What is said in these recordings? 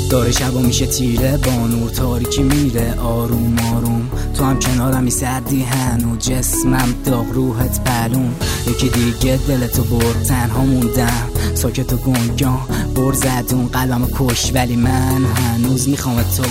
داره شبا میشه تیره، با نور تاریکی میره آروم آروم. تو هم کنارمی سردی هنو، جسمم داغ روحت پلون. یکی دیگه دلتو برد، تنها موندم ساکت و گنگان. بر زدون قلبمو کش ولی من هنوز میخوام تو.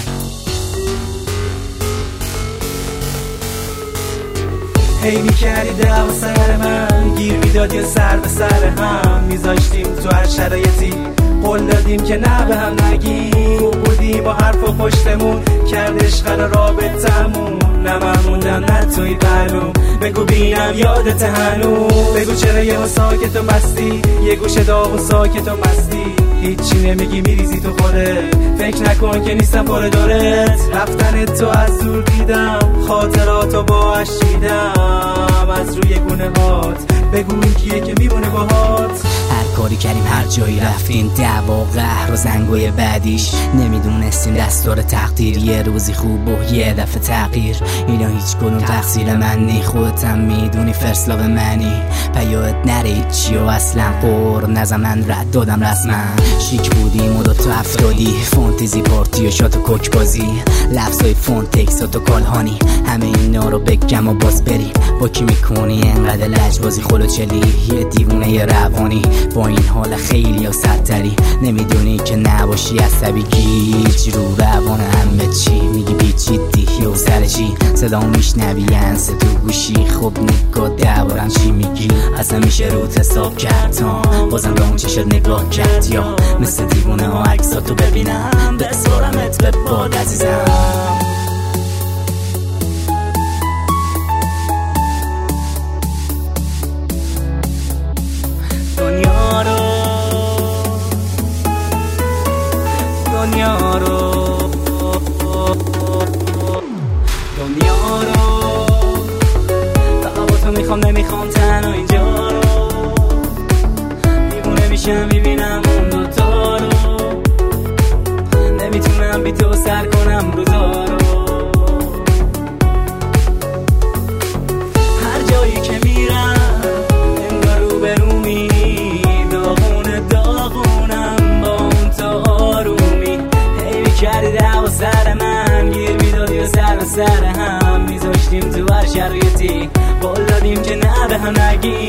هی میکردی دعوا سر من، گیر میداد یا سر به سر هم میذاشتیم تو هر شرایطی. قول دادیم که نه به هم نگیم، خوب بودی با حرف و پشتمون، کرد عشق رابطمون. نه من موندم نه توی معلوم، بگو بینم یادت هنوز. بگو چرا یه ساکت و مستی، یه گوشه داغ و ساکت و مستی. هیچی نمیگی میریزی تو خودت، فکر نکن که نیستم پر دورت. رفتن تو از دور دیدم، خاطراتو باهاش چیدم از روی گونه هات. بگو این کیه که میمونه باهات. هر کاری کردیم هر جایی رفتیم، دعوا قهر و زنگای بعدیش. نمیدونستیم دستور تقدیر، یه روزی خوب و یه دفعه تغییر. اینا هیچ کدوم تقصیر من نی، خودتم میدونی فرسلاو منی. پیاهت نره چی و اصلا قور نزم، من رد دادم رسما. شیک بودیم و دوتا افتادی، فانتزی پارتی و شات و کوک بازی. لفظای فونتکس و کالهانی، همه اینا رو بگم و باز بریم. با کی میکنی انقدر لجبازی خلوچلی، یه دیوونه یه روانی. با این حال خیلی یا سرتری، نمیدونی که نباشی عصبی گیج رو روان همه چی. میگی بی جدی و سر چی، صدا میشنوی انس تو گوشی. خب نگاه دربارم چی میگی، اصلا میشه روت حساب کرد تا بازم به اون چشت نگاه کرد. یا مثل دیوونه ها عکساتو ببینم، بسپارمت به باد عزیزم. دنیا رو فقط با تو میخوام، نمیخوام تنها اینجا رو. دیوونه میشم میبینم اون دوتا رو، نمیتونم بی تو سر کنم روزا رو. هر جایی که میرم انگار رو برومی، داغونه داغونم با اون تو آرومی. هی میکردی دعوا سر من، گیر میدادی و سر به سر هم میذاشتیم تو هر شرایطی. قول دادیم که نه به هم نگیم،